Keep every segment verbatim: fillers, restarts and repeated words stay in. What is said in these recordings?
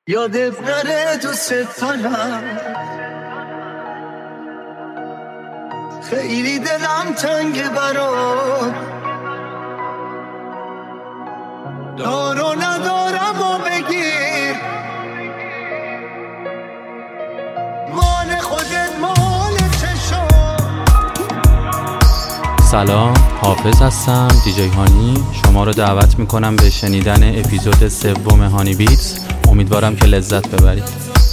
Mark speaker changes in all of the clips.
Speaker 1: یادت نره دوست دارم، خیلی دلم تنگه برات، دار و ندارم و بگیر، مال خودت مال چشم.
Speaker 2: سلام، حافظ هستم، دیجی هانی. شما رو دعوت میکنم به شنیدن اپیزود سوم هانی بیتس. امیدوارم که لذت ببرید.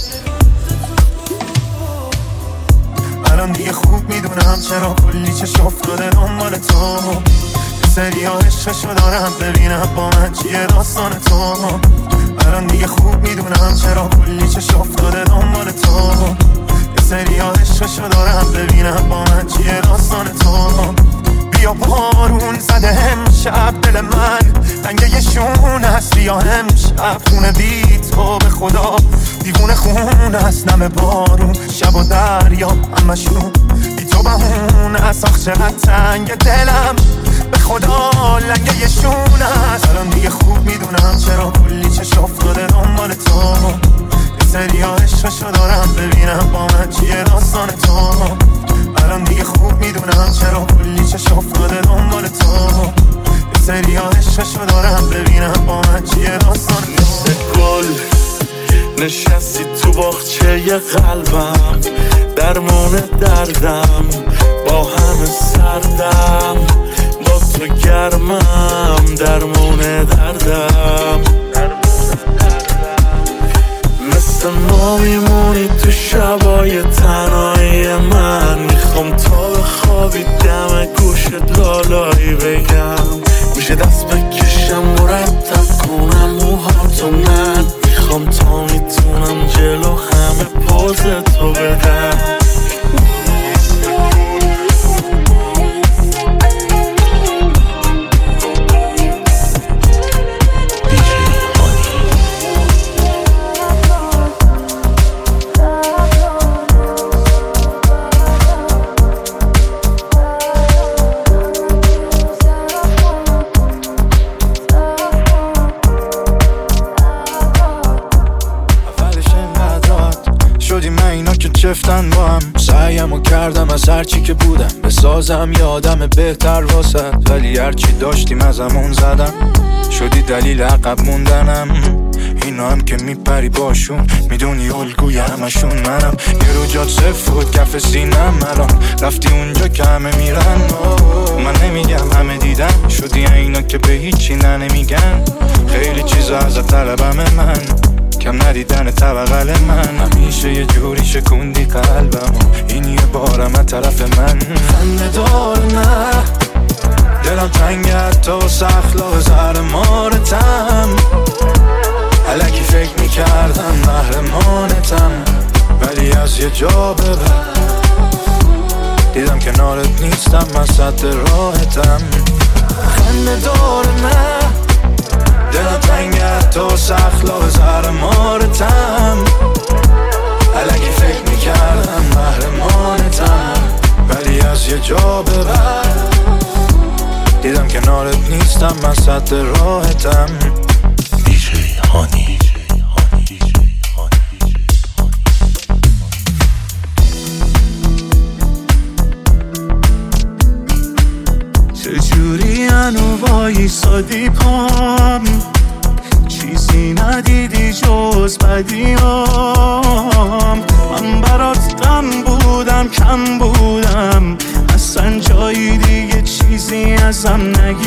Speaker 3: الان دیگه خوب میدونم چرا کلی چشم افتاده دنبال تو، سری ها عشقشو دارم ببینم با من چیه داستان تو. الان دیگه خوب میدونم چرا کلی چشم افتاده دنبال تو، سری ها عشقشو دارم ببینم با من چیه داستان تو. بیا بارون زده امشب دل من رنگه یه شون هست، بیا امشب خونه بی تو به خدا دیوونه خون هست، نم بارون شب و دریا همشون بی تو بهون هست. آخ چقدر تنگ دلم به خدا لنگه یه شون هست. الان دیگه خوب میدونم چرا کلی چشم افتاده دنبال تو، یه سری ها عشقشو دارم ببینم با من چیه داستان تو. الان دیگه خوب میدونم چرا کلی چشم افتاده دنبال تو، یه سری ها عشقشو دارم ببینم با من چیه داستان تو.
Speaker 4: مثل گل نشستی تو باغچه قلبم، درمون دردم با همه سردم، با تو گرمم درمون دردم. مثل ما میمونی تو شبای تنهایی من، میخوام تا بخوابی دم گوشت لالایی بگم، میشه دست بکشم مرتب کنم موهاتو من، میخوام تا میتونم جلو همه پوز تو بدم. چفتن با هم سعیمو کردم از هرچی که بودم بسازم یادم بهتر واسد، ولی هرچی داشتیم از همون زدم، شدی دلیل عقب موندنم. اینا هم که میپری باشون میدونی الگوی همشون منم، یه رو جات صفر بود کف سینم، الان رفتی اونجا که همه میرن. من نمیگم همه دیدن، شدی اینا که به هیچی نه نمیگن، خیلی چیزا ازت طلبم من، کم ندیدن طبقل من، همیشه یه جوری شکوندی قلبم، این یه بارم از طرف من. خنده دار نه دلم تنگت تا سخلا زهر مارتم، الکی فکر میکردم محرمانتم، ولی از یه جا به بعد دیدم کنارت نیستم، من سد راحتم. خنده دار نه دلم تنگت تا سخلا زهر مارتم، الکی فکر میکردم محرمانتم، ولی از یه جا به بعد دیدم کنارت نیستم، من سد راحتم. دیجی هانی.
Speaker 3: چجوری انو وایسادی پام، چیزی ندیدی جز بدیام، من برات غم بودم کم بودم، اصلا جایی دیگه چیزی ازم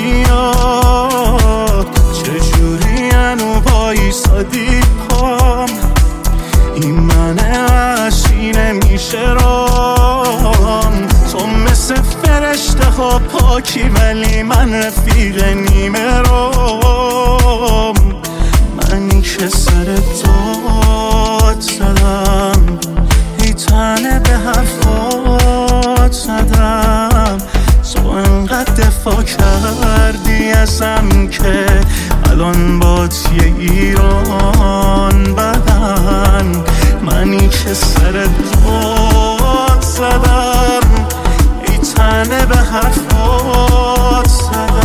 Speaker 3: نگیاد. چجوری انو وایسادی پام، این من عشقی نمیشه رام، تو مثل فرشته ها پاکی ولی من رفیق نیمه رام، منی که سر داد زدم، ای تنه به حرفات زدم، تو انقدر دفاع کردی ازم که الان با تیه ایران بدن، منی که سر داد زدم، ای تنه به حرفات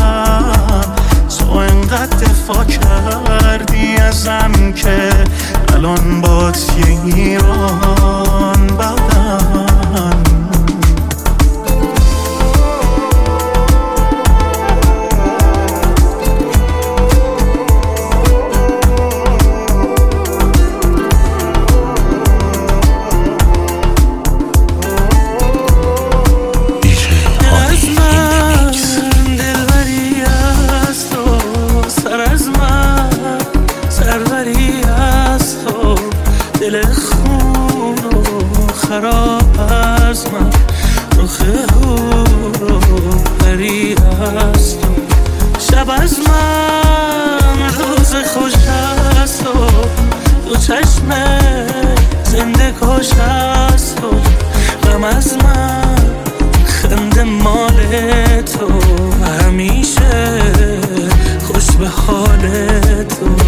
Speaker 3: زدم، تو انقدر دفاع کردی ازم که الان با یه ایران بدن
Speaker 5: دل خون و خراب از من رخ هور و پری است و شب از من روز خوش است و دو چشم زنده کش است و غم از من خنده مال تو همیشه خوش به حال تو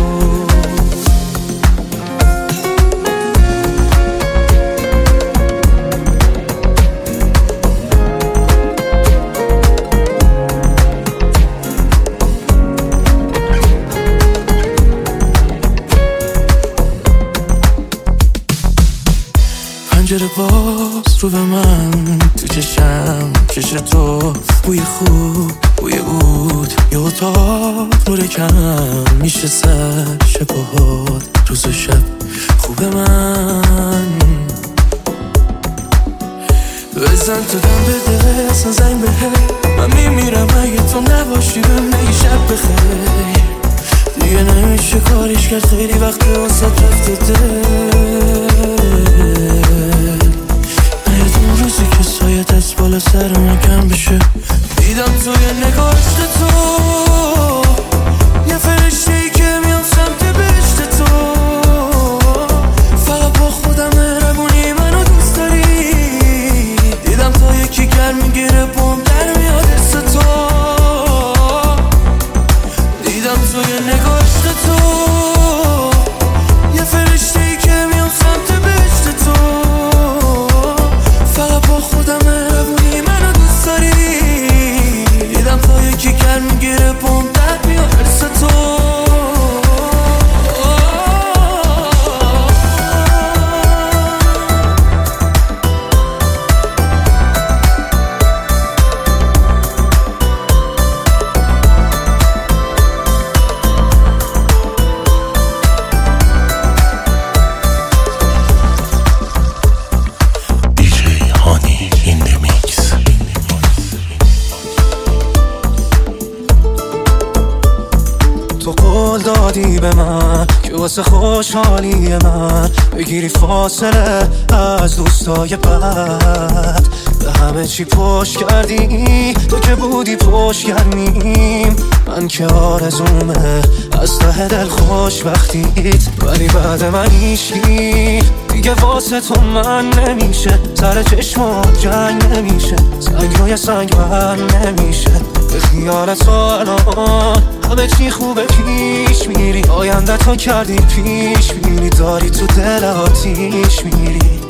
Speaker 5: پنجره باز رو به من تو چشم کش تو بوی خوب بوی بود یه اتاق نور کم میشه سر شب و حال روز و شب خوب من بزن تو دم بده اصلا زنگ بده من میمیرم اگه تو نباشی بهم شب بخیر دیگه نمیشه کاریش کرد خیلی وقت واسه رفته دل نیدون روزی که سایه دست بالا سر من کم بشه دیدم توی نگاشت تو یه فرشته ای که میام سمت بهشت تو فقط با خودم مهربونی منو دوست داری دیدم تا یکی گرم میگیره بوم در میاد حس تو دیدم توی نگاشت تو یه فرشته ای که میام سمت بهشت تو فقط با خودم مهربونی منو دوست داری دیدم تا یکی گرم میگیره بوم در میاد حس تو دادی به من که واسه خوشحالی من بگیری فاصله از دوستای بد به همه چی پشت کردی تو که بودی پشت گرمیم من که آرزومه از ته دل خوشبختیت ولی بعد من هیچکی دیگه واسه تو من نمیشه سر چشمات جنگ نمیشه سنگ روی سنگ بر نمیشه به خیال تو الان همه چی خوبه پیش میری آینده تو کردی پیش میری داری تو دل آتیش میری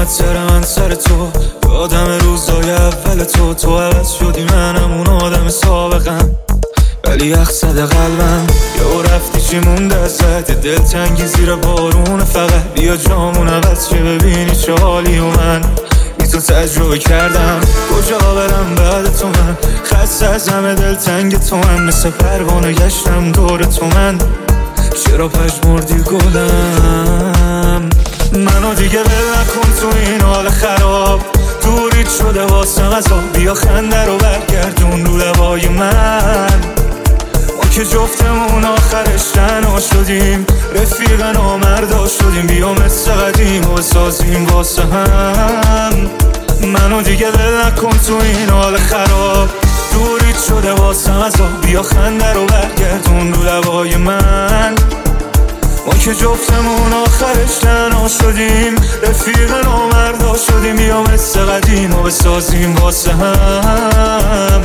Speaker 4: سر من سر تو، یادم روزای اول تو. تو عوض شدی منم اون آدم سابقم، ولی یخ زده قلبم. یهو رفتی چی مونده ازت، دلتنگی زیر بارون. فقط بیا جامون عوض شه ببینی چه حالی و من بی تو تجربه کردم. کجا برم بعد تو من، خسته از همه دلتنگ تو من. مثل پروانه گشتم دور تو من، چرا پشمردی گلم؟ منو دیگه ول نکن تو این حال خراب، دوریت شده واسم از آب. بیا خنده رو برگردون رو لبای من، ما که جفتمون آخرش تنها شدیم. رفیق نامردا شدیم، بیا مثل قدیم و بسازیم واسه هم. منو دیگه ول نکن تو این حال خراب، دوریت شده واسم از آب. بیا خنده رو برگردون رو لبای من، ما که جفتمون آخرش تنها شدیم. رفیق نامردا شدیم، بیا مثل قدیم و بسازیم واسه هم.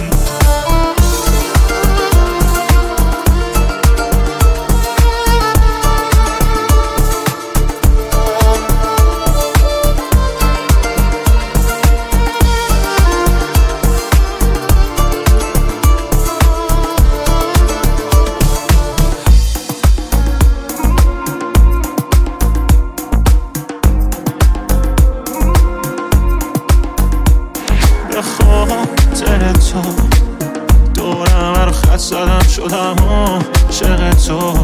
Speaker 6: شدم عاشق تو،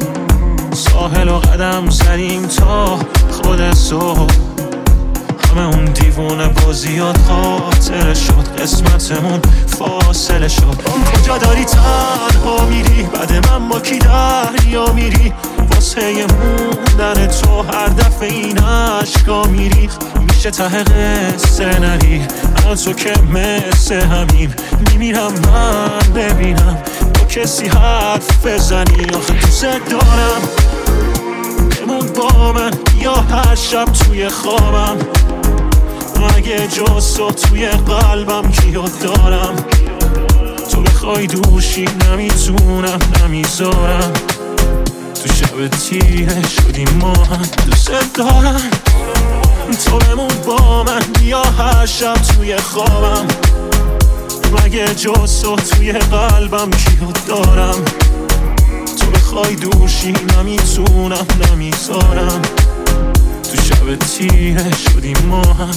Speaker 6: ساحل و قدم زدیم تا خود صبح. همه اون دیوونه بازیات خاطره شد، قسمتمون فاصله شد. کجا داری تنها میری، بعد من با کی دریا میری؟ واسه موندن تو هر دفعه این عشقا میری. میشه ته قصه نری، الان تو که مثل همین میمیرم من ببینم کسی حرف بزنی. آخه دوست دارم بمون با من، یا هر شب توی خوابم. مگه جز تو توی قلبم کیو دارم؟ تو بخوای دوشی نمیتونم نمیذارم. تو شب تیره شدیم ما هم، دوست دارم تو بمون با من، یا هر شب توی خوابم. مگه جز تو توی قلبم کیو دارم؟ تو بخوای دوشی نمیتونم نمیذارم. تو شب تیره شدیم ما هم.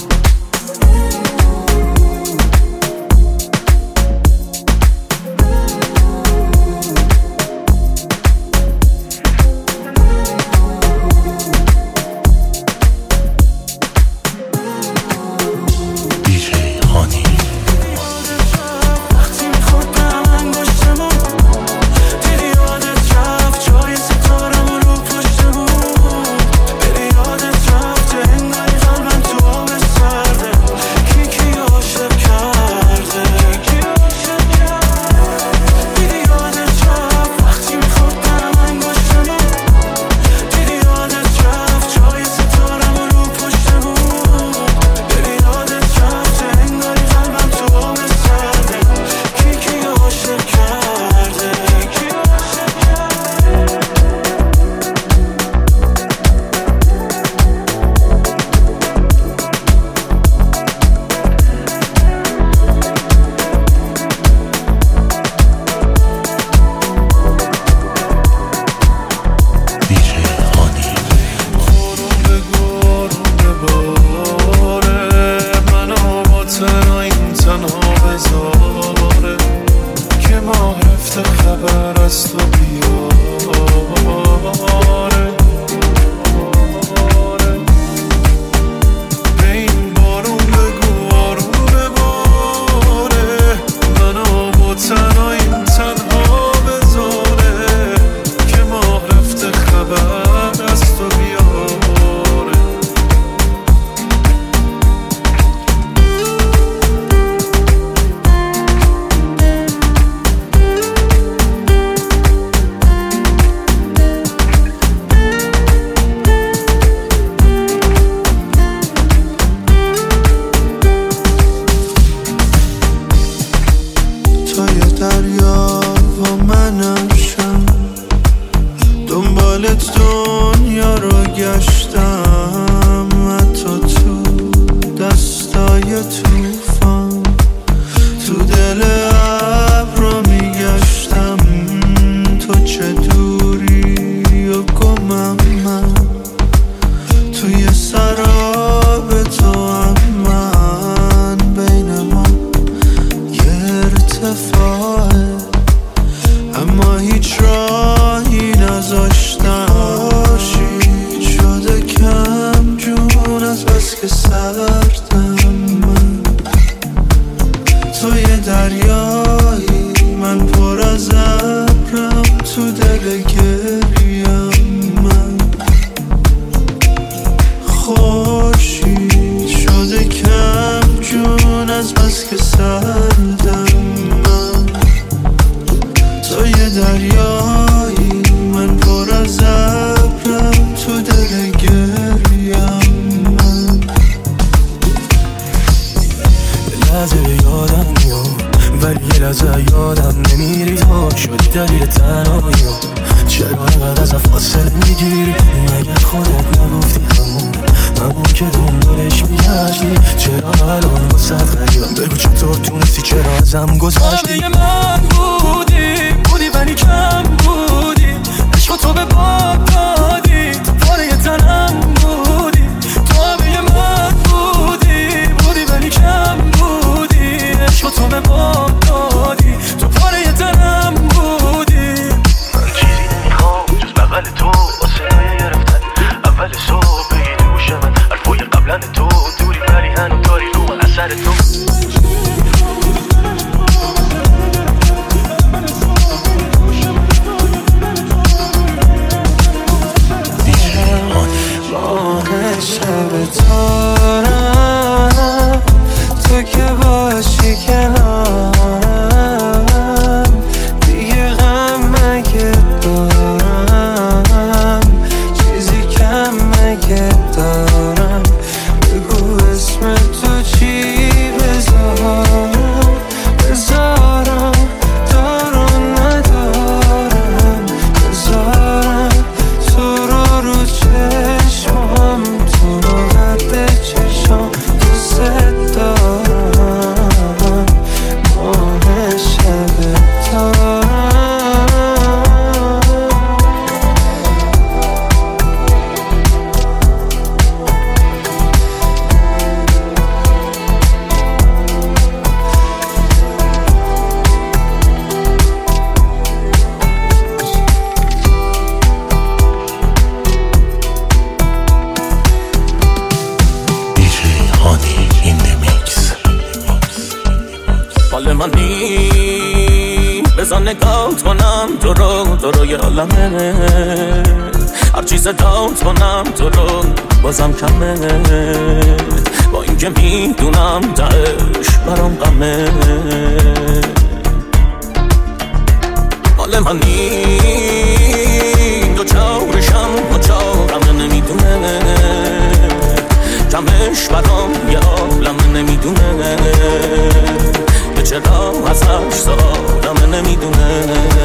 Speaker 5: Side خورشید شده کم جون از بس که سردم من. تو یه دریایی من پر از ابرم تو دل گریم من. یه لحظه یادم میاد ولی یه لحظه یادم نمیری تو شدی دلیل تنهاییم. چرا اینقدر از فاصله میگیری مگه خودت نگفتی همون همون که دنبالش میگشتی؟ چرا الان واسه غریبم بگو چطور تونستی چرا ازم گذشتی؟ من بودی بودی ولی کم بودی عشق تو به باب دادی تو پاره تنم بودی. تو همه من بودی بودی ولی کم بودی عشق تو به باب دادی تو پاره تنم بودی.
Speaker 7: من چیزی نمیخوام جز بغل تو واسه نایه گرفتن اول صبح بگی گوش من حرفای قبلن تو دوری ولی هنو داری رو من اثر تو.
Speaker 5: ماه شب تارم تو که باشی کنارم دیگه غم مگه دارم چیزی کم مگه دارم بگو اسم تو چی بذارم بذارم دارم ندارم بذارم تو رو رو چشمم تو رو قد چشم دوست دارم ماه شب
Speaker 6: حال منی بزن نگات کنم تو رو تو رو یه عالمه هر چیز دات کنم تو رو بازم کمه با اینکه میدونم تهش برام غمه. حال منی دو چارشم با چارم نمیدونه کمش برام یه عالمه نمیدونه که چرا ازش سادم نمیدونه.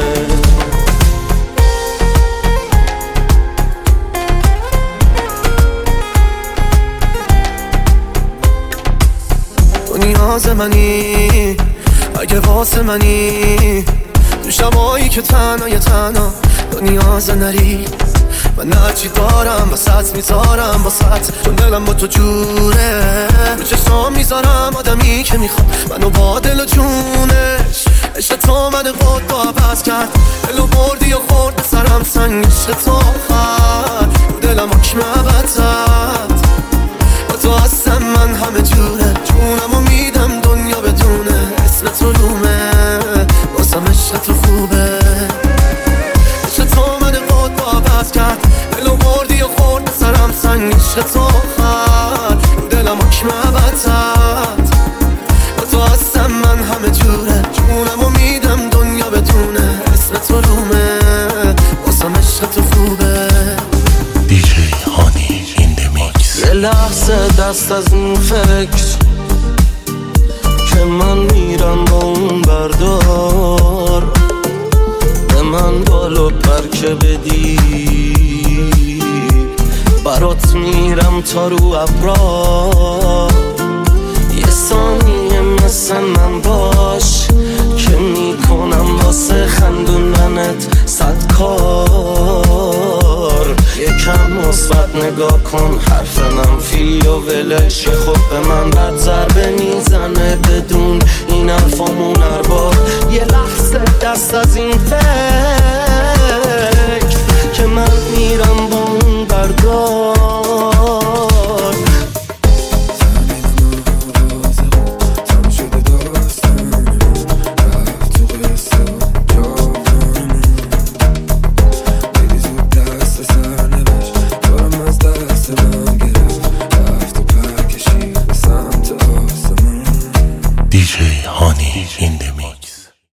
Speaker 5: تو نیاز منی اگه واسه منی تو شبایی که تنها یه تنها تو نیاز نری من هرچی دارم واسط میذارم واسط چون دلم با تو جوره رو چشم میذارم آدمی که میخواد منو با دل و جونش عشق تو من خود با عوض کرد دلو بردی و خورد سرم سنگ عشق تو خد رو دلم حکم عبدت با تو هستم من همه جوره جونمو میدم دنیا بدونه اسم تو رومه واسم عشق تو خوبه عشق تو من خود با عوض کرد دلو بردی و خورد سرم سنگ عشق تو خد رو دلم حکم عبدت با تو هستم من همه جوره جونمو میدم دنیا بدونه اسم تو رومه واسم عشق تو خوبه.
Speaker 7: دیجی هانی این دمیکس.
Speaker 5: یه لحظه دست از این فکر که من میرم با اون بردار به من بالو پر که بدی برات میرم تا رو ابرا یه ثانیه مثل من باش که میکنم واسه خندوندنت صد کار. یکم مثبت نگاه کن حرف منفی و ولش خود به من بد ضربه میزنه بدون این حرفامون هر بار. یه لحظه دست از این فکر که من میرم با اون بردار
Speaker 3: he's in the